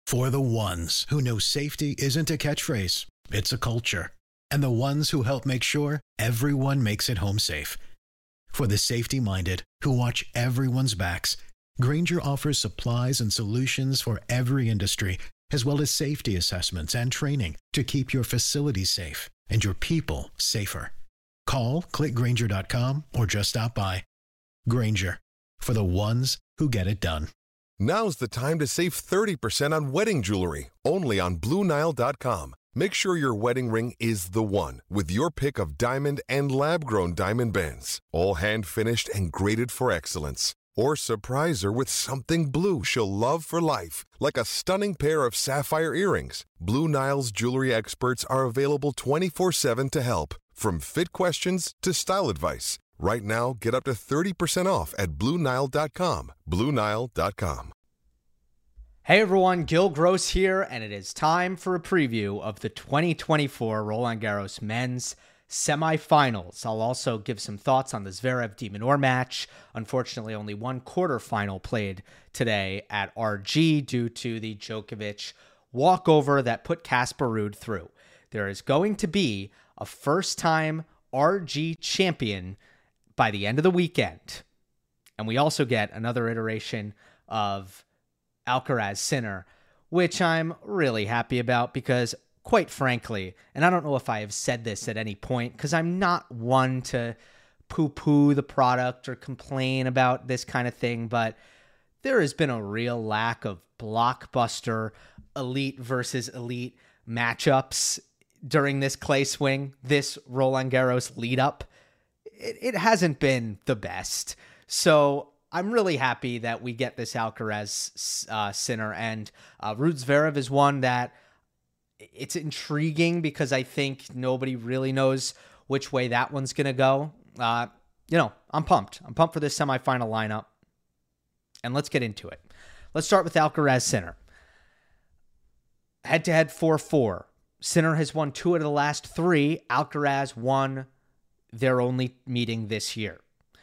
For the ones who know safety isn't a catchphrase, it's a culture. And the ones who help make sure everyone makes it home safe. For the safety-minded who watch everyone's backs, Grainger offers supplies and solutions for every industry, as well as safety assessments and training to keep your facilities safe and your people safer. Call, click Grainger.com, or just stop by. Grainger, for the ones who get it done. Now's the time to save 30% on wedding jewelry, only on BlueNile.com. Make sure your wedding ring is the one with your pick of diamond and lab-grown diamond bands, all hand-finished and graded for excellence. Or surprise her with something blue she'll love for life, like a stunning pair of sapphire earrings. Blue Nile's jewelry experts are available 24/7 to help, from fit questions to style advice. Right now, get up to 30% off at BlueNile.com. BlueNile.com. Hey everyone, Gil Gross here, and it is time for a preview of the 2024 Roland Garros men's semifinals. I'll also give some thoughts on the Zverev-de Minaur match. Unfortunately, only one quarterfinal played today at RG due to the Djokovic walkover that put Casper Ruud through. There is going to be a first-time RG champion by the end of the weekend. And we also get another iteration of Alcaraz Sinner, which I'm really happy about because, quite frankly, and I don't know if I have said this at any point, because I'm not one to poo-poo the product or complain about this kind of thing, but there has been a real lack of blockbuster elite versus elite matchups during this clay swing, this Roland Garros lead up. It hasn't been the best. So I'm really happy that we get this Alcaraz Sinner, and Ruud Zverev is one that it's intriguing because I think nobody really knows which way that one's going to go. I'm pumped. I'm pumped for this semifinal lineup, and let's get into it. Let's start with Alcaraz Sinner. Head-to-head 4-4. Sinner has won 2 out of the last 3. Alcaraz won their only meeting this year.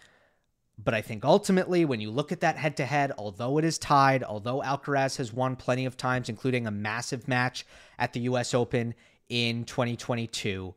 But I think ultimately, when you look at that head-to-head, although it is tied, although Alcaraz has won plenty of times, including a massive match at the U.S. Open in 2022,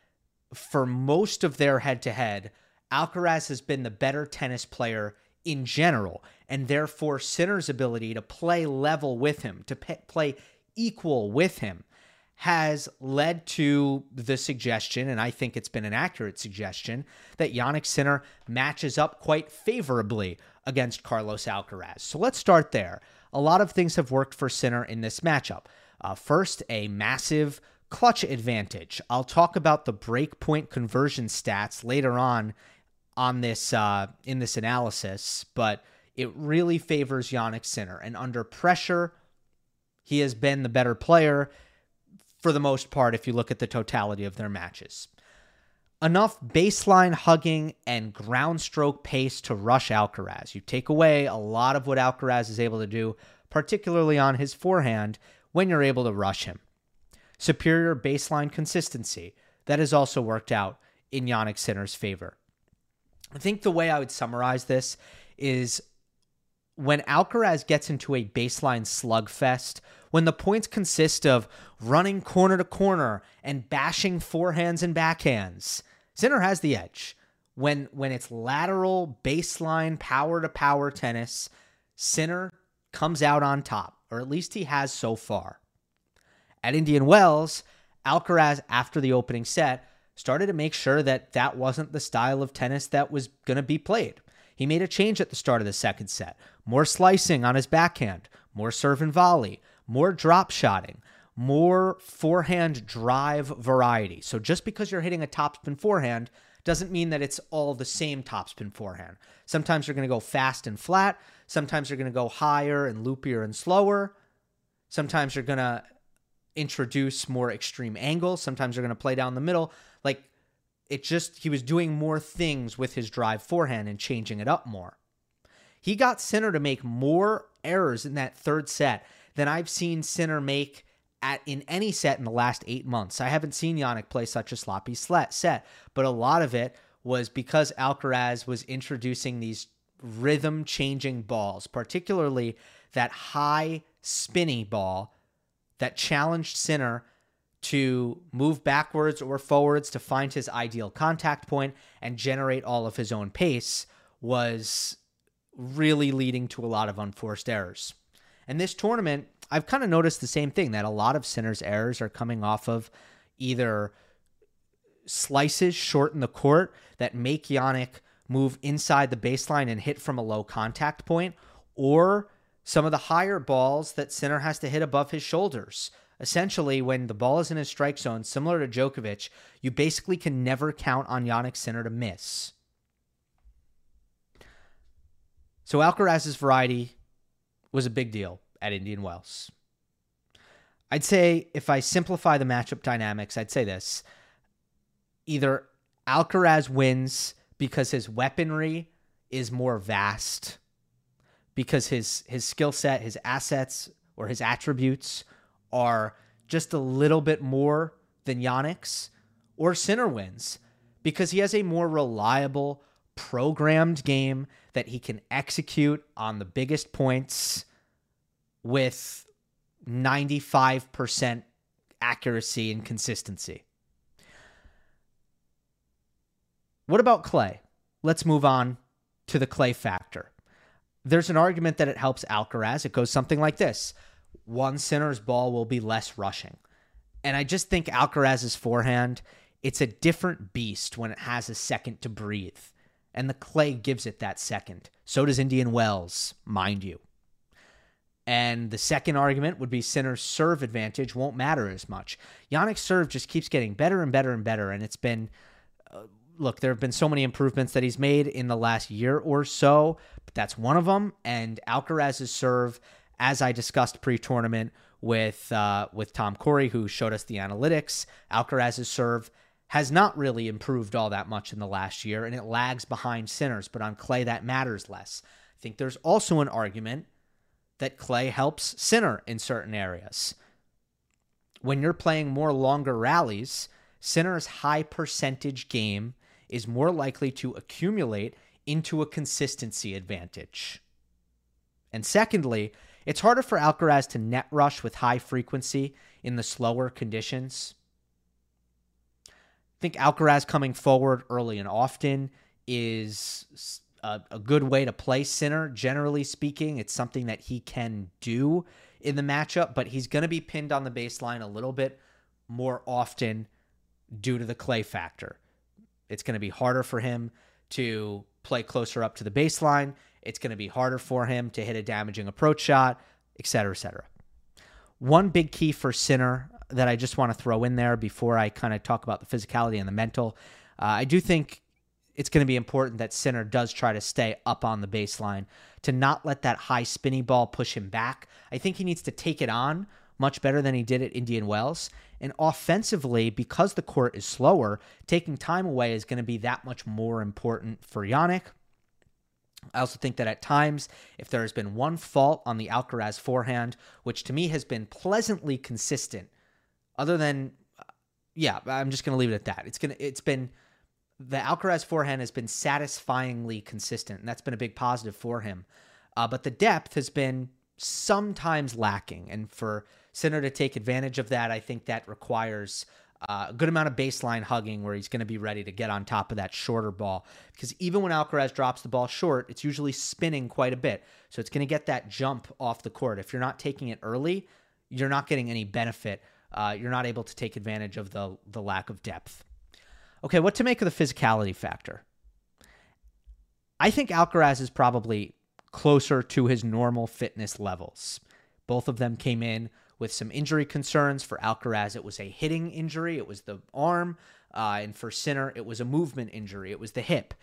for most of their head-to-head, Alcaraz has been the better tennis player in general, and therefore Sinner's ability to play level with him, to play equal with him, has led to the suggestion, and I think it's been an accurate suggestion, that Jannik Sinner matches up quite favorably against Carlos Alcaraz. So let's start there. A lot of things have worked for Sinner in this matchup. First, a massive clutch advantage. I'll talk about the breakpoint conversion stats later on this in this analysis, but it really favors Jannik Sinner. And under pressure, he has been the better player for the most part, if you look at the totality of their matches. Enough baseline hugging and ground stroke pace to rush Alcaraz. You take away a lot of what Alcaraz is able to do, particularly on his forehand, when you're able to rush him. Superior baseline consistency. That has also worked out in Jannik Sinner's favor. I think the way I would summarize this is when Alcaraz gets into a baseline slugfest, when the points consist of running corner to corner and bashing forehands and backhands, Sinner has the edge. When it's lateral, baseline, power-to-power tennis, Sinner comes out on top, or at least he has so far. At Indian Wells, Alcaraz, after the opening set, started to make sure that that wasn't the style of tennis that was going to be played. He made a change at the start of the second set. More slicing on his backhand, more serve and volley, more drop shotting, more forehand drive variety. So just because you're hitting a topspin forehand doesn't mean that it's all the same topspin forehand. Sometimes you're going to go fast and flat. Sometimes you're going to go higher and loopier and slower. Sometimes you're going to introduce more extreme angles. Sometimes you're going to play down the middle. He was doing more things with his drive forehand and changing it up more. He got Sinner to make more errors in that third set than I've seen Sinner make in any set in the last 8 months. I haven't seen Jannik play such a sloppy set, but a lot of it was because Alcaraz was introducing these rhythm-changing balls, particularly that high spinny ball that challenged Sinner to move backwards or forwards to find his ideal contact point and generate all of his own pace was really leading to a lot of unforced errors. And this tournament, I've kind of noticed the same thing, that a lot of Sinner's errors are coming off of either slices short in the court that make Jannik move inside the baseline and hit from a low contact point, or some of the higher balls that Sinner has to hit above his shoulders. Essentially, when the ball is in his strike zone, similar to Djokovic, you basically can never count on Jannik Sinner to miss. So Alcaraz's variety was a big deal at Indian Wells. I'd say, if I simplify the matchup dynamics, I'd say this. Either Alcaraz wins because his weaponry is more vast, because his skill set, his assets, or his attributes are just a little bit more than Jannik's, or Sinner wins because he has a more reliable, programmed game that he can execute on the biggest points with 95% accuracy and consistency. What about clay? Let's move on to the clay factor. There's an argument that it helps Alcaraz. It goes something like this. One Sinner's ball will be less rushing. And I just think Alcaraz's forehand, it's a different beast when it has a second to breathe. And the clay gives it that second. So does Indian Wells, mind you. And the second argument would be Sinner's serve advantage won't matter as much. Jannik's serve just keeps getting better and better and better. And it's been, look, there have been so many improvements that he's made in the last year or so, but that's one of them. And Alcaraz's serve, as I discussed pre-tournament with Tom Corey, who showed us the analytics, Alcaraz's serve has not really improved all that much in the last year, and it lags behind Sinner's, but on clay that matters less. I think there's also an argument that clay helps Sinner in certain areas. When you're playing more longer rallies, Sinner's high percentage game is more likely to accumulate into a consistency advantage. And secondly, it's harder for Alcaraz to net rush with high frequency in the slower conditions. I think Alcaraz coming forward early and often is a good way to play Sinner. Generally speaking, it's something that he can do in the matchup, but he's going to be pinned on the baseline a little bit more often due to the clay factor. It's going to be harder for him to play closer up to the baseline. It's going to be harder for him to hit a damaging approach shot, et cetera, et cetera. One big key for Sinner that I just want to throw in there before I kind of talk about the physicality and the mental, I do think it's going to be important that Sinner does try to stay up on the baseline, to not let that high spinny ball push him back. I think he needs to take it on much better than he did at Indian Wells. And offensively, because the court is slower, taking time away is going to be that much more important for Jannik. I also think that at times, if there has been one fault on the Alcaraz forehand, which to me has been pleasantly consistent, other than, I'm just going to leave it at that. The Alcaraz forehand has been satisfyingly consistent, and that's been a big positive for him. But the depth has been sometimes lacking, and for Sinner to take advantage of that, I think that requires a good amount of baseline hugging where he's going to be ready to get on top of that shorter ball. Because even when Alcaraz drops the ball short, it's usually spinning quite a bit. So it's going to get that jump off the court. If you're not taking it early, you're not getting any benefit. You're not able to take advantage of the lack of depth. Okay, what to make of the physicality factor? I think Alcaraz is probably closer to his normal fitness levels. Both of them came in with some injury concerns. For Alcaraz, it was a hitting injury. It was the arm. And for Sinner, it was a movement injury. It was the hip.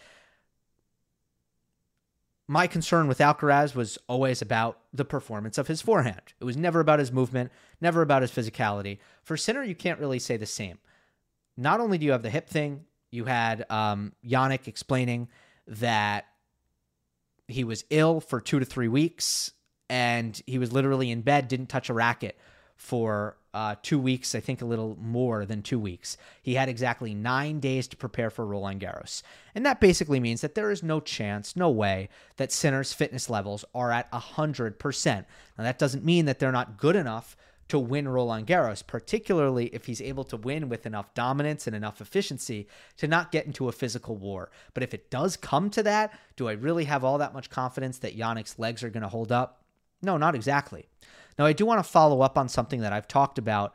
My concern with Alcaraz was always about the performance of his forehand. It was never about his movement, never about his physicality. For Sinner, you can't really say the same. Not only do you have the hip thing, you had Jannik explaining that he was ill for 2 to 3 weeks, and he was literally in bed, didn't touch a racket for 2 weeks, I think a little more than 2 weeks. He had exactly 9 days to prepare for Roland Garros. And that basically means that there is no chance, no way, that Sinner's fitness levels are at 100%. Now, that doesn't mean that they're not good enough to win Roland Garros, particularly if he's able to win with enough dominance and enough efficiency to not get into a physical war. But if it does come to that, do I really have all that much confidence that Jannik's legs are going to hold up? No, not exactly. Now, I do want to follow up on something that I've talked about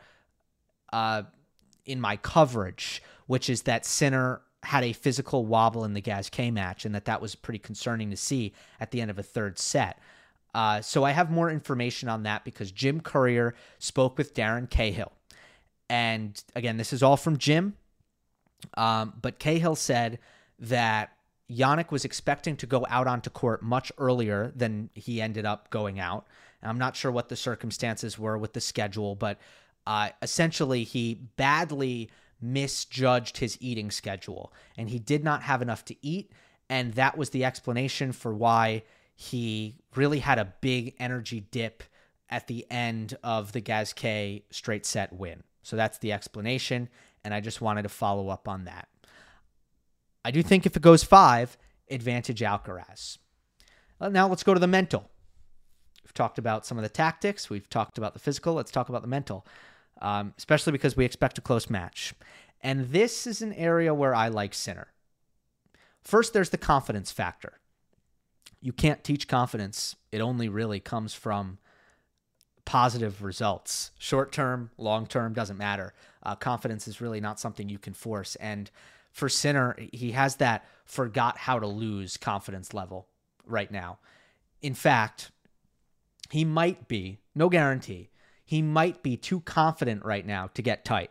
in my coverage, which is that Sinner had a physical wobble in the Gasquet match, and that was pretty concerning to see at the end of a third set. So I have more information on that because Jim Courier spoke with Darren Cahill. And again, this is all from Jim. But Cahill said that Jannik was expecting to go out onto court much earlier than he ended up going out. And I'm not sure what the circumstances were with the schedule, but essentially he badly misjudged his eating schedule, and he did not have enough to eat. And that was the explanation for why he really had a big energy dip at the end of the Gasquet straight set win. So that's the explanation, and I just wanted to follow up on that. I do think if it goes 5, advantage Alcaraz. Now let's go to the mental. We've talked about some of the tactics. We've talked about the physical. Let's talk about the mental, especially because we expect a close match. And this is an area where I like Sinner. First, there's the confidence factor. You can't teach confidence. It only really comes from positive results. Short term, long term, doesn't matter. Confidence is really not something you can force. And for Sinner, he has that forgot how to lose confidence level right now. In fact, he might be, no guarantee, he might be too confident right now to get tight.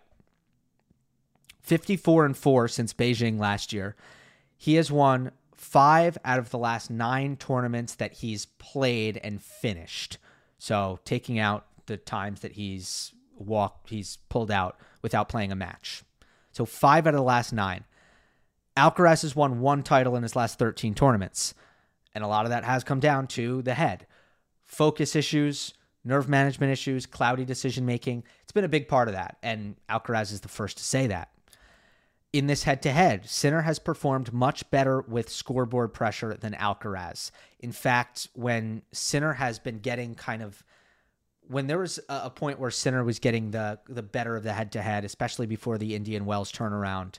54-4 since Beijing last year. He has won 5 out of the last 9 tournaments that he's played and finished. So taking out the times that he's pulled out without playing a match. So 5 out of the last 9. Alcaraz has won 1 title in his last 13 tournaments. And a lot of that has come down to the head. Focus issues, nerve management issues, cloudy decision-making. It's been a big part of that. And Alcaraz is the first to say that. In this head-to-head, Sinner has performed much better with scoreboard pressure than Alcaraz. In fact, when Sinner has been getting when there was a point where Sinner was getting the better of the head-to-head, especially before the Indian Wells turnaround,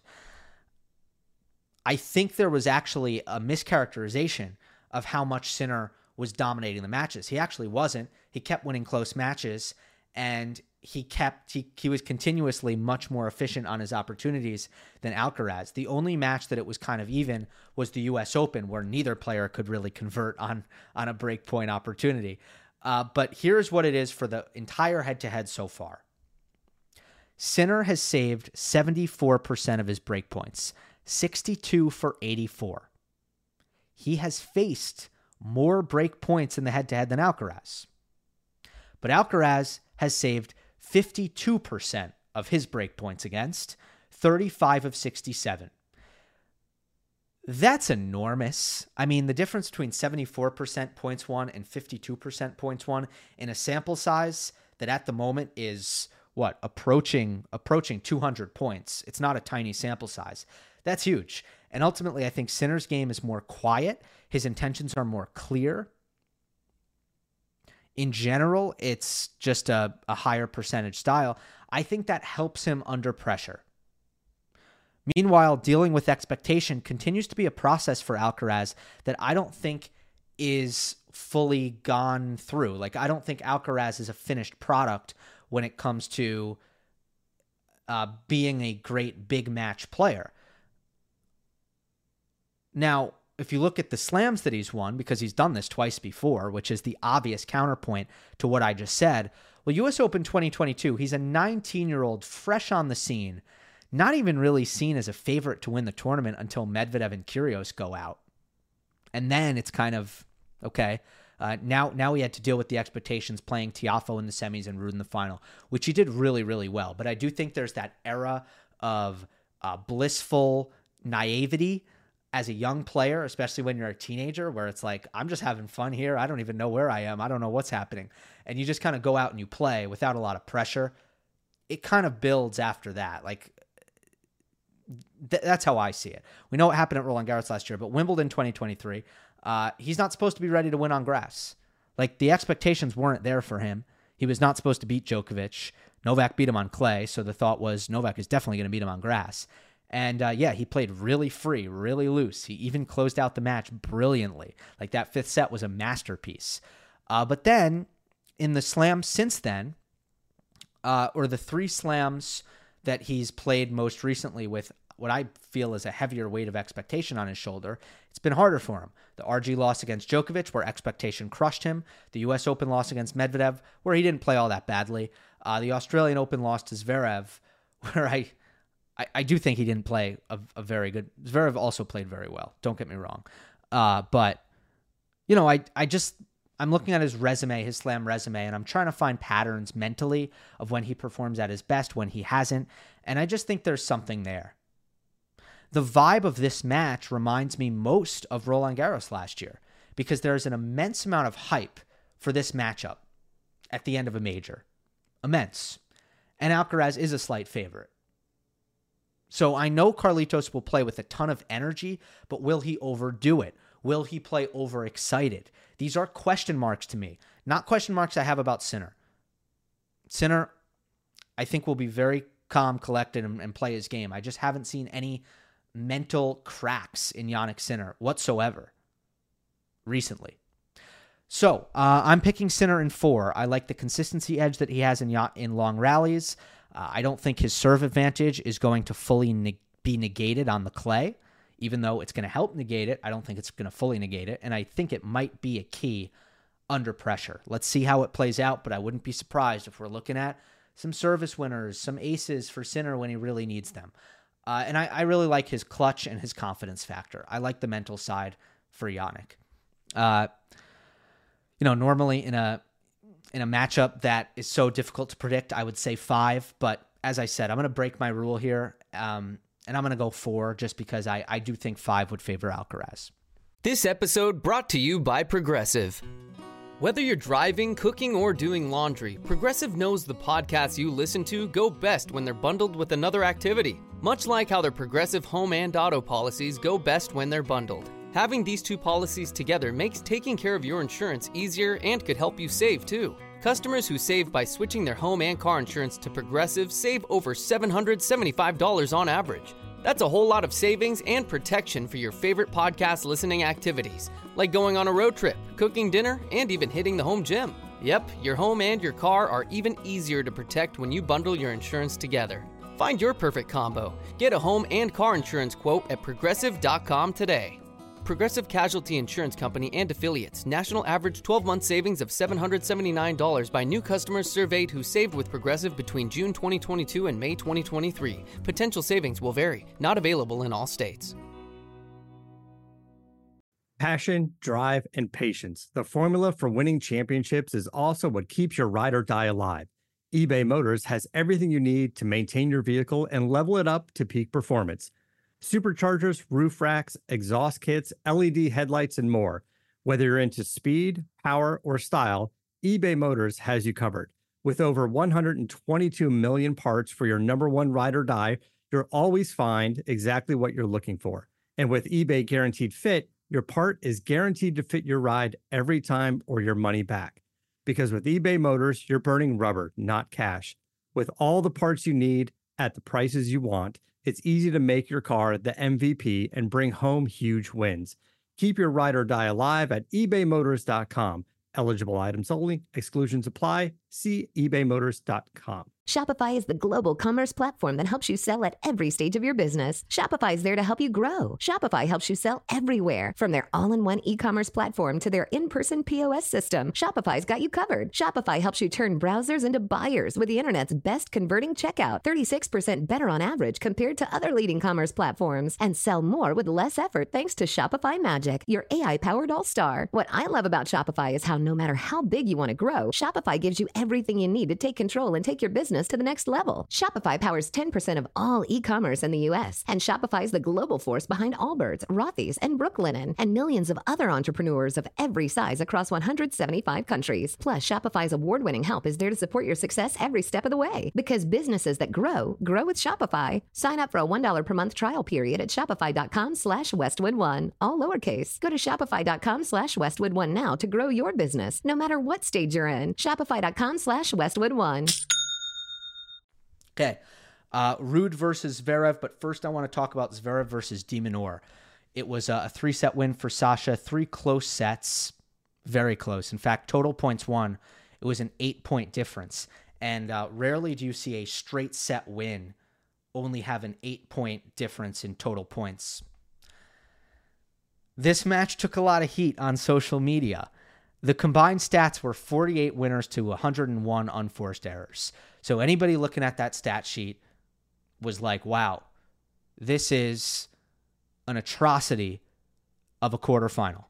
I think there was actually a mischaracterization of how much Sinner was dominating the matches. He actually wasn't. He kept winning close matches, and he was continuously much more efficient on his opportunities than Alcaraz. The only match that it was kind of even was the US Open, where neither player could really convert on a breakpoint opportunity. But here's what it is for the entire head-to-head so far. Sinner has saved 74% of his breakpoints, 62 for 84. He has faced more breakpoints in the head-to-head than Alcaraz. But Alcaraz has saved 52% of his breakpoints against, 35 of 67. That's enormous. I mean, the difference between 74% points won and 52% points won in a sample size that at the moment is, approaching 200 points. It's not a tiny sample size. That's huge. And ultimately, I think Sinner's game is more quiet. His intentions are more clear. In general, it's just a higher percentage style. I think that helps him under pressure. Meanwhile, dealing with expectation continues to be a process for Alcaraz that I don't think is fully gone through. Like, I don't think Alcaraz is a finished product when it comes to being a great big match player. Now, if you look at the slams that he's won, because he's done this twice before, which is the obvious counterpoint to what I just said. Well, US Open 2022, he's a 19-year-old fresh on the scene, not even really seen as a favorite to win the tournament until Medvedev and Kyrgios go out. And then it's kind of, okay, now he had to deal with the expectations playing Tiafoe in the semis and Ruud in the final, which he did really, really well. But I do think there's that era of blissful naivety as a young player, especially when you're a teenager, where it's like, I'm just having fun here. I don't even know where I am. I don't know what's happening. And you just kind of go out and you play without a lot of pressure. It kind of builds after that. Like, that's how I see it. We know what happened at Roland Garros last year, but Wimbledon 2023, he's not supposed to be ready to win on grass. Like, the expectations weren't there for him. He was not supposed to beat Djokovic. Novak beat him on clay, so the thought was Novak is definitely going to beat him on grass. And he played really free, really loose. He even closed out the match brilliantly. Like, that fifth set was a masterpiece. But then, in the slams since then, or the 3 slams that he's played most recently with what I feel is a heavier weight of expectation on his shoulder, it's been harder for him. The RG loss against Djokovic, where expectation crushed him. The US Open loss against Medvedev, where he didn't play all that badly. The Australian Open loss to Zverev, where I do think he didn't play a very good... Zverev also played very well, don't get me wrong. But, I'm looking at his resume, his slam resume, and I'm trying to find patterns mentally of when he performs at his best, when he hasn't, and I just think there's something there. The vibe of this match reminds me most of Roland Garros last year, because there's an immense amount of hype for this matchup at the end of a major. Immense. And Alcaraz is a slight favorite. So I know Carlitos will play with a ton of energy, but will he overdo it? Will he play overexcited? These are question marks to me, not question marks I have about Sinner. Sinner, I think, will be very calm, collected, and play his game. I just haven't seen any mental cracks in Jannik Sinner whatsoever recently. So I'm picking Sinner in 4. I like the consistency edge that he has in long rallies. I don't think his serve advantage is going to fully be negated on the clay. Even though it's going to help negate it, I don't think it's going to fully negate it. And I think it might be a key under pressure. Let's see how it plays out, but I wouldn't be surprised if we're looking at some service winners, some aces for Sinner when he really needs them. And I really like his clutch and his confidence factor. I like the mental side for Jannik. Normally in a matchup that is so difficult to predict, I would say 5. But as I said, I'm going to break my rule here. And I'm going to go 4 just because I do think 5 would favor Alcaraz. This episode brought to you by Progressive. Whether you're driving, cooking, or doing laundry, Progressive knows the podcasts you listen to go best when they're bundled with another activity. Much like how their Progressive home and auto policies go best when they're bundled. Having these 2 policies together makes taking care of your insurance easier and could help you save, too. Customers who save by switching their home and car insurance to Progressive save over $775 on average. That's a whole lot of savings and protection for your favorite podcast listening activities, like going on a road trip, cooking dinner, and even hitting the home gym. Yep, your home and your car are even easier to protect when you bundle your insurance together. Find your perfect combo. Get a home and car insurance quote at Progressive.com today. Progressive Casualty Insurance Company and Affiliates. National average 12-month savings of $779 by new customers surveyed who saved with Progressive between June 2022 and May 2023. Potential savings will vary. Not available in all states. Passion, drive, and patience. The formula for winning championships is also what keeps your ride or die alive. eBay Motors has everything you need to maintain your vehicle and level it up to peak performance. Superchargers, roof racks, exhaust kits, LED headlights, and more. Whether you're into speed, power, or style, eBay Motors has you covered. With over 122 million parts for your number one ride or die, you'll always find exactly what you're looking for. And with eBay Guaranteed Fit, your part is guaranteed to fit your ride every time or your money back. Because with eBay Motors, you're burning rubber, not cash. With all the parts you need at the prices you want, it's easy to make your car the MVP and bring home huge wins. Keep your ride or die alive at ebaymotors.com. Eligible items only. Exclusions apply. See ebaymotors.com. Shopify is the global commerce platform that helps you sell at every stage of your business. Shopify is there to help you grow. Shopify helps you sell everywhere, from their all-in-one e-commerce platform to their in-person POS system. Shopify's got you covered. Shopify helps you turn browsers into buyers with the internet's best converting checkout, 36% better on average compared to other leading commerce platforms, and sell more with less effort thanks to Shopify Magic, your AI-powered all-star. What I love about Shopify is how no matter how big you want to grow, Shopify gives you everything you need to take control and take your business to the next level. Shopify powers 10% of all e-commerce in the U.S., and Shopify is the global force behind Allbirds, Rothy's, and Brooklinen, and millions of other entrepreneurs of every size across 175 countries. Plus, Shopify's award-winning help is there to support your success every step of the way. Because businesses that grow, grow with Shopify. Sign up for a $1 per month trial period at shopify.com/Westwood1, all lowercase. Go to shopify.com/Westwood1 now to grow your business, no matter what stage you're in. Shopify.com/Westwood1 betterhelp.com/Westwood1. Okay. Ruud versus Zverev, but first I want to talk about Zverev versus de Minaur. It was a 3-set win for Sasha, 3 close sets, very close. In fact, total points won, it was an 8-point difference. And rarely do you see a straight set win only have an 8-point difference in total points. This match took a lot of heat on social media. The combined stats were 48 winners to 101 unforced errors. So anybody looking at that stat sheet was like, wow, this is an atrocity of a quarterfinal.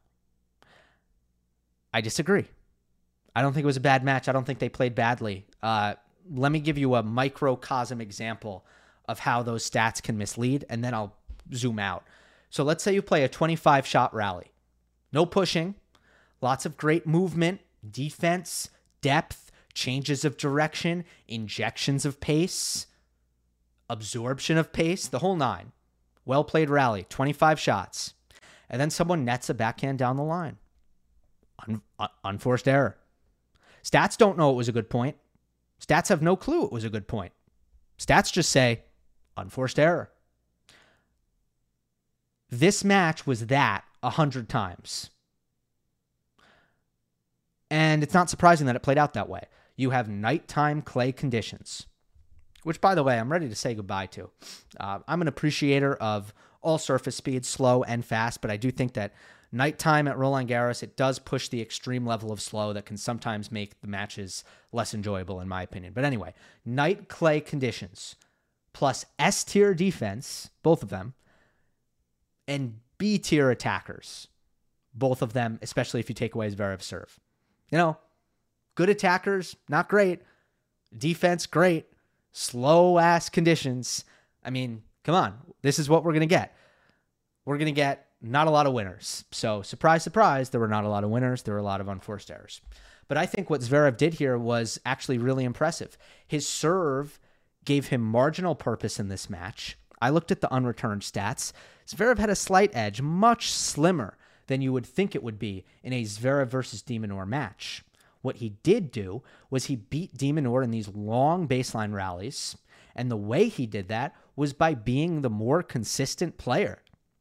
I disagree. I don't think it was a bad match. I don't think they played badly. Let me give you a microcosm example of how those stats can mislead, and then I'll zoom out. So let's say you play a 25-shot rally. No pushing, lots of great movement, defense, depth, changes of direction, injections of pace, absorption of pace, the whole 9. Well-played rally, 25 shots. And then someone nets a backhand down the line. Unforced error. Stats don't know it was a good point. Stats have no clue it was a good point. Stats just say, unforced error. This match was that 100 times. And it's not surprising that it played out that way. You have nighttime clay conditions, which, by the way, I'm ready to say goodbye to. I'm an appreciator of all surface speeds, slow and fast, but I do think that nighttime at Roland Garros, it does push the extreme level of slow that can sometimes make the matches less enjoyable, in my opinion. But anyway, night clay conditions plus S-tier defense, both of them, and B-tier attackers, both of them, especially if you take away Zverev's serve. You know, good attackers, not great. Defense, great. Slow-ass conditions. I mean, come on. This is what we're going to get. We're going to get not a lot of winners. So, surprise, surprise, there were not a lot of winners. There were a lot of unforced errors. But I think what Zverev did here was actually really impressive. His serve gave him marginal purpose in this match. I looked at the unreturned stats. Zverev had a slight edge, much slimmer than you would think it would be in a Zverev versus de Minaur match. What he did do was he beat de Minaur in these long baseline rallies, and the way he did that was by being the more consistent player.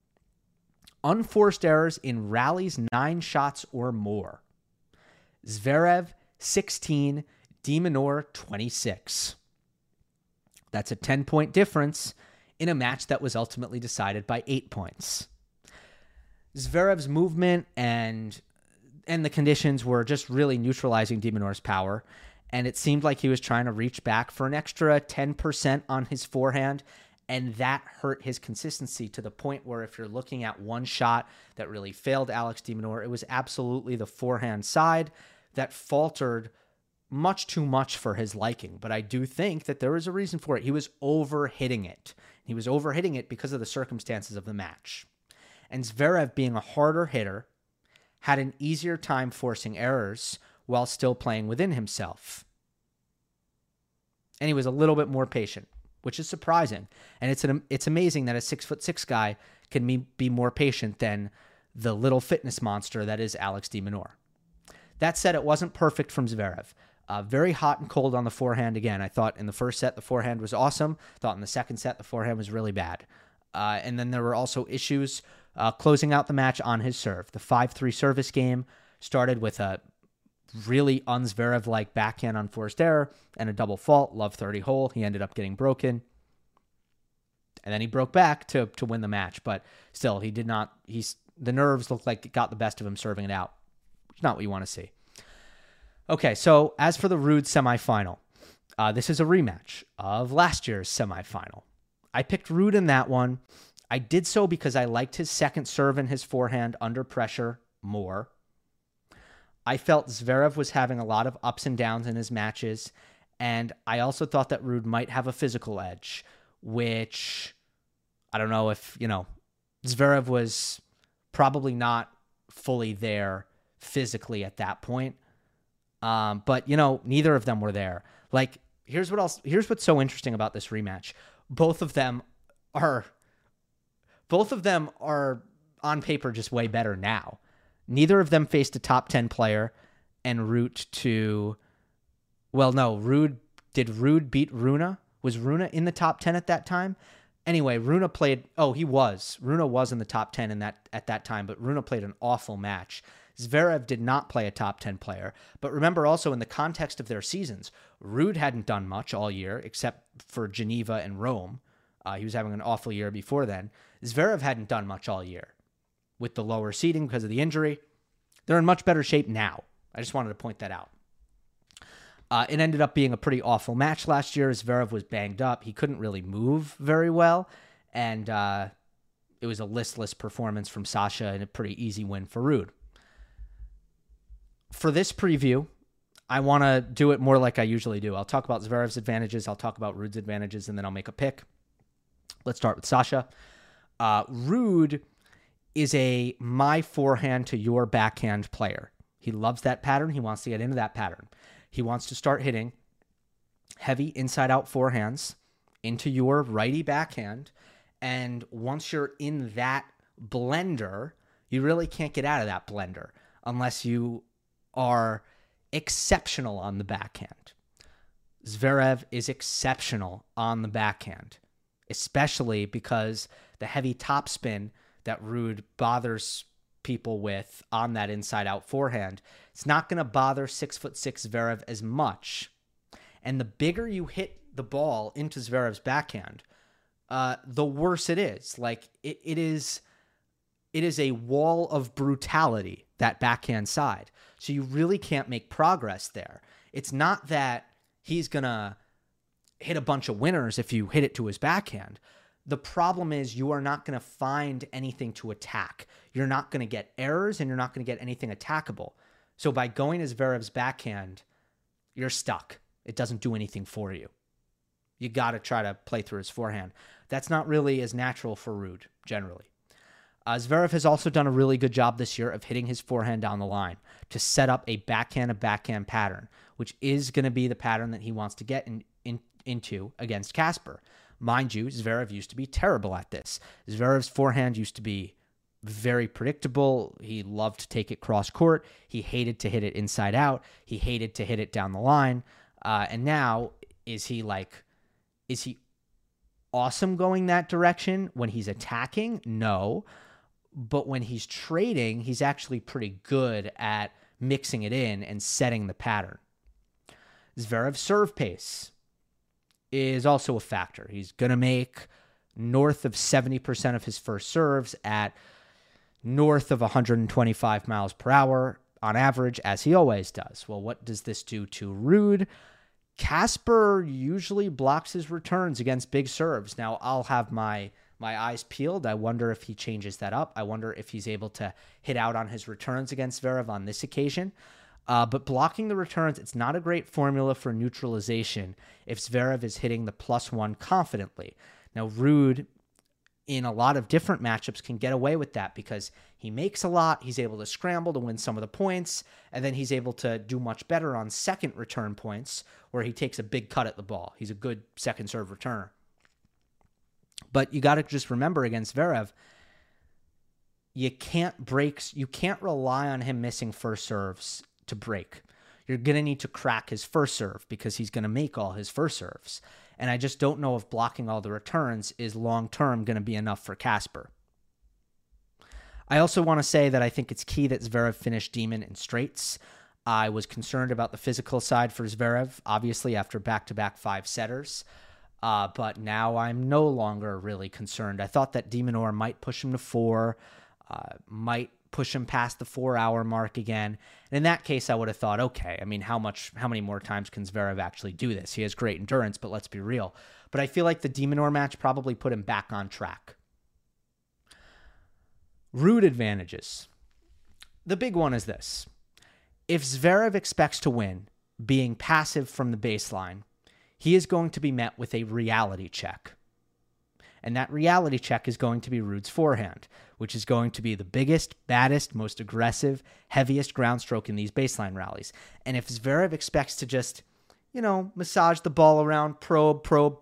Unforced errors in rallies 9 shots or more. Zverev 16, de Minaur 26. That's a 10-point difference in a match that was ultimately decided by 8 points. Zverev's movement and the conditions were just really neutralizing de Minaur's power, and it seemed like he was trying to reach back for an extra 10% on his forehand, and that hurt his consistency to the point where if you're looking at one shot that really failed Alex de Minaur, it was absolutely the forehand side that faltered much too much for his liking. But I do think that there was a reason for it. He was overhitting it. He was overhitting it because of the circumstances of the match. And Zverev, being a harder hitter, had an easier time forcing errors while still playing within himself. And he was a little bit more patient, which is surprising. And it's amazing that a 6'6" guy can be more patient than the little fitness monster that is Alex de Minaur. That said, it wasn't perfect from Zverev. Very hot and cold on the forehand again. I thought in the first set the forehand was awesome. Thought in the second set the forehand was really bad. And then there were also issues closing out the match on his serve. The 5-3 service game started with a really un-Zverev-like backhand unforced error and a double fault, love 30 hole. He ended up getting broken. And then he broke back to win the match. But still, the nerves looked like it got the best of him serving it out. It's not what you want to see. Okay, so as for the Ruud semifinal, this is a rematch of last year's semifinal. I picked Ruud in that one. I did so because I liked his second serve and his forehand under pressure more. I felt Zverev was having a lot of ups and downs in his matches, and I also thought that Ruud might have a physical edge, which I don't know if, Zverev was probably not fully there physically at that point. But neither of them were there. Like, here's what's so interesting about this rematch. Both of them are on paper just way better now. Neither of them faced a top 10 player en route to Well, no, did Ruud beat Rune? Was Rune in the top 10 at that time? Anyway, Rune played, he was. Rune was in the top 10 at that time, but Rune played an awful match. Zverev did not play a top 10 player. But remember also in the context of their seasons, Ruud hadn't done much all year except for Geneva and Rome. He was having an awful year before then. Zverev hadn't done much all year with the lower seeding because of the injury. They're in much better shape now. I just wanted to point that out. It ended up being a pretty awful match last year. Zverev was banged up. He couldn't really move very well. And it was a listless performance from Sasha and a pretty easy win for Ruud. For this preview, I want to do it more like I usually do. I'll talk about Zverev's advantages. I'll talk about Ruud's advantages, and then I'll make a pick. Let's start with Sasha. Ruud is a my forehand to your backhand player. He loves that pattern. He wants to get into that pattern. He wants to start hitting heavy inside-out forehands into your righty backhand. And once you're in that blender, you really can't get out of that blender unless you are exceptional on the backhand. Zverev is exceptional on the backhand, especially because the heavy topspin that Ruud bothers people with on that inside-out forehand, it's not going to bother 6'6" Zverev as much. And the bigger you hit the ball into Zverev's backhand, the worse it is. Like it is a wall of brutality, that backhand side. So you really can't make progress there. It's not that he's going to hit a bunch of winners if you hit it to his backhand. The problem is you are not going to find anything to attack. You're not going to get errors and you're not going to get anything attackable. So by going to Zverev's backhand, you're stuck. It doesn't do anything for you. You got to try to play through his forehand. That's not really as natural for Ruud, generally. Zverev has also done a really good job this year of hitting his forehand down the line to set up a backhand pattern, which is going to be the pattern that he wants to get into against Casper. Mind you, Zverev used to be terrible at this. Zverev's forehand used to be very predictable. He loved to take it cross court. He hated to hit it inside out. He hated to hit it down the line. And now, is he awesome going that direction when he's attacking? No. But when he's trading, he's actually pretty good at mixing it in and setting the pattern. Zverev's serve pace is also a factor. He's going to make north of 70% of his first serves at north of 125 miles per hour on average, as he always does. Well, what does this do to Ruud? Casper usually blocks his returns against big serves. Now, I'll have my eyes peeled. I wonder if he changes that up. I wonder if he's able to hit out on his returns against Zverev on this occasion. But blocking the returns, it's not a great formula for neutralization if Zverev is hitting the +1 confidently. Now, Ruud, in a lot of different matchups, can get away with that because he makes a lot, he's able to scramble to win some of the points, and then he's able to do much better on second return points where he takes a big cut at the ball. He's a good second serve returner. But you got to just remember against Zverev, you can't rely on him missing first serves to break. You're going to need to crack his first serve because he's going to make all his first serves. And I just don't know if blocking all the returns is long-term going to be enough for Casper. I also want to say that I think it's key that Zverev finish Demon in straights. I was concerned about the physical side for Zverev, obviously after back-to-back 5-setters. But now I'm no longer really concerned. I thought that de Minaur might push him to 4, might push him past the 4-hour mark again. And in that case, I would have thought, okay, I mean, how many more times can Zverev actually do this? He has great endurance, but let's be real. But I feel like the de Minaur match probably put him back on track. Ruud advantages. The big one is this. If Zverev expects to win, being passive from the baseline, he is going to be met with a reality check. And that reality check is going to be Ruud's forehand, which is going to be the biggest, baddest, most aggressive, heaviest ground stroke in these baseline rallies. And if Zverev expects to just, massage the ball around, probe,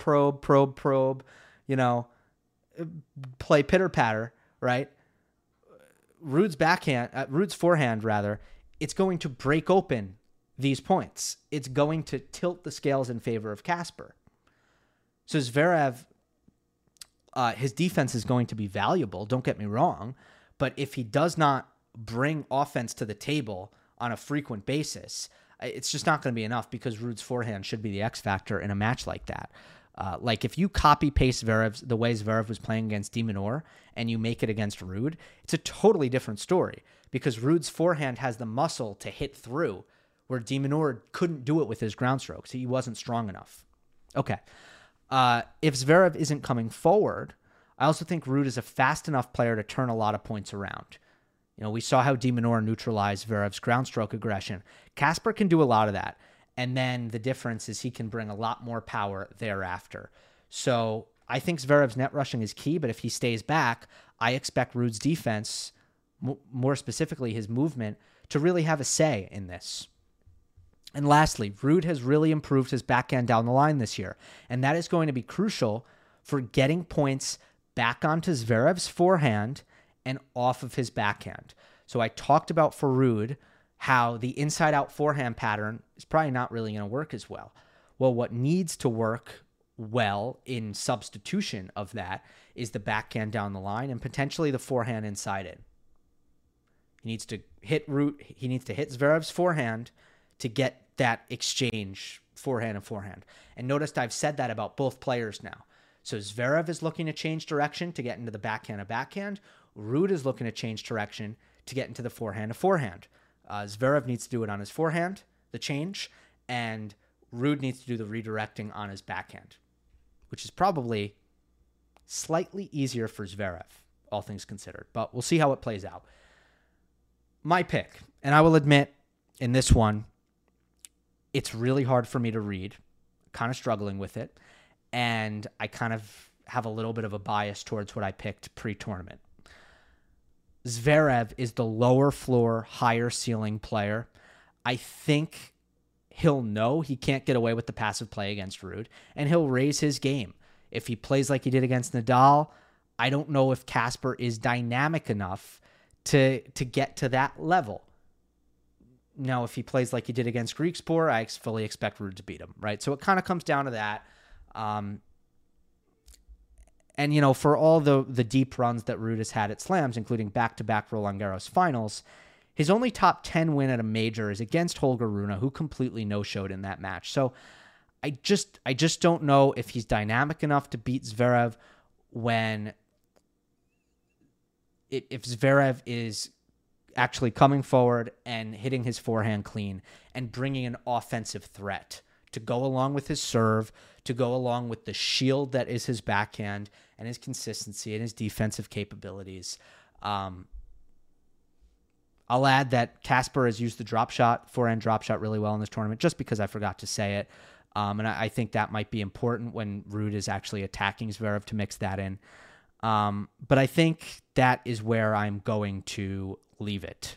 play pitter-patter, right? Ruud's forehand, it's going to break open these points. It's going to tilt the scales in favor of Casper. So Zverev, his defense is going to be valuable, don't get me wrong, but if he does not bring offense to the table on a frequent basis, it's just not going to be enough, because Ruud's forehand should be the X factor in a match like that. Like if you copy paste Zverev the way Zverev was playing against de Minaur and you make it against Ruud, it's a totally different story, because Ruud's forehand has the muscle to hit through, where de Minaur couldn't do it with his ground strokes. He wasn't strong enough. Okay. If Zverev isn't coming forward, I also think Ruud is a fast enough player to turn a lot of points around. You know, we saw how de Minaur neutralized Zverev's ground stroke aggression. Casper can do a lot of that. And then the difference is he can bring a lot more power thereafter. So I think Zverev's net rushing is key, but if he stays back, I expect Ruud's defense, more specifically his movement, to really have a say in this. And lastly, Ruud has really improved his backhand down the line this year, and that is going to be crucial for getting points back onto Zverev's forehand and off of his backhand. So I talked about for Ruud how the inside-out forehand pattern is probably not really going to work as well. Well, what needs to work well in substitution of that is the backhand down the line and potentially the forehand inside it. He needs to hit Zverev's forehand to get that exchange forehand and forehand. And notice I've said that about both players now. So Zverev is looking to change direction to get into the backhand of backhand. Ruud is looking to change direction to get into the forehand of forehand. Zverev needs to do it on his forehand, the change, and Ruud needs to do the redirecting on his backhand, which is probably slightly easier for Zverev, all things considered. But we'll see how it plays out. My pick, and I will admit in this one, it's really hard for me to read, kind of struggling with it, and I kind of have a little bit of a bias towards what I picked pre-tournament. Zverev is the lower floor, higher ceiling player. I think he'll know he can't get away with the passive play against Ruud, and he'll raise his game. If he plays like he did against Nadal, I don't know if Casper is dynamic enough to get to that level. Now, if he plays like he did against Griekspoor, I fully expect Ruud to beat him, right? So it kind of comes down to that. And, you know, for all the deep runs that Ruud has had at slams, including back-to-back Roland Garros finals, his only top 10 win at a major is against Holger Rune, who completely no-showed in that match. So I just don't know if he's dynamic enough to beat Zverev if Zverev is actually coming forward and hitting his forehand clean and bringing an offensive threat to go along with his serve, to go along with the shield that is his backhand and his consistency and his defensive capabilities. I'll add that Casper has used the forehand drop shot really well in this tournament, just because I forgot to say it. And I think that might be important when Ruud is actually attacking Zverev to mix that in. But I think that is where I'm going to leave it.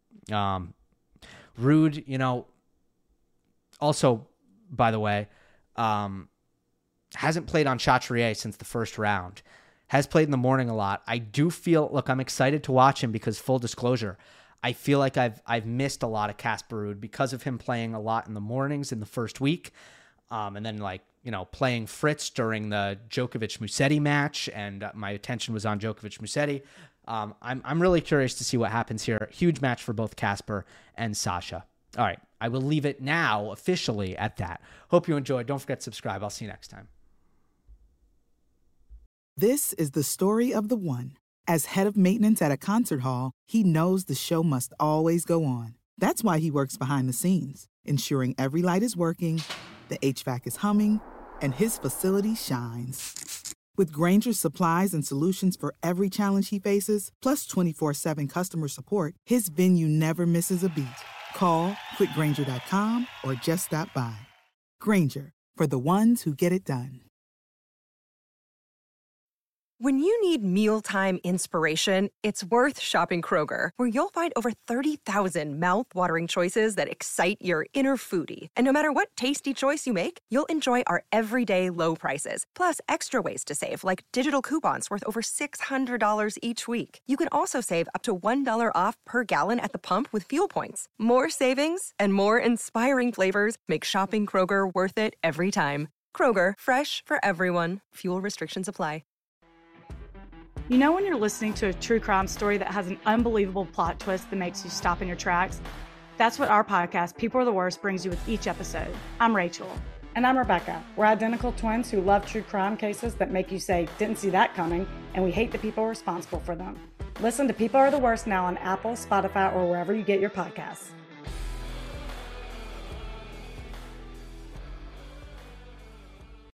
Ruud, you know, also, by the way, hasn't played on Chatrier since the first round. Has played in the morning a lot. I do feel, look, I'm excited to watch him because, full disclosure, I feel like I've missed a lot of Casper Ruud because of him playing a lot in the mornings in the first week. And then, like, you know, playing Fritz during the Djokovic-Musetti match, and my attention was on Djokovic-Musetti. I'm really curious to see what happens here. Huge match for both Casper and Sasha. All right, I will leave it now officially at that. Hope you enjoyed. Don't forget to subscribe. I'll see you next time. This is the story of the one. As head of maintenance at a concert hall, he knows the show must always go on. That's why he works behind the scenes, ensuring every light is working, the HVAC is humming, and his facility shines. With Grainger's supplies and solutions for every challenge he faces, plus 24/7 customer support, his venue never misses a beat. Call quickgrainger.com or just stop by. Grainger, for the ones who get it done. When you need mealtime inspiration, it's worth shopping Kroger, where you'll find over 30,000 mouth-watering choices that excite your inner foodie. And no matter what tasty choice you make, you'll enjoy our everyday low prices, plus extra ways to save, like digital coupons worth over $600 each week. You can also save up to $1 off per gallon at the pump with fuel points. More savings and more inspiring flavors make shopping Kroger worth it every time. Kroger, fresh for everyone. Fuel restrictions apply. You know when you're listening to a true crime story that has an unbelievable plot twist that makes you stop in your tracks? That's what our podcast, People Are the Worst, brings you with each episode. I'm Rachel. And I'm Rebecca. We're identical twins who love true crime cases that make you say, didn't see that coming, and we hate the people responsible for them. Listen to People Are the Worst now on Apple, Spotify, or wherever you get your podcasts.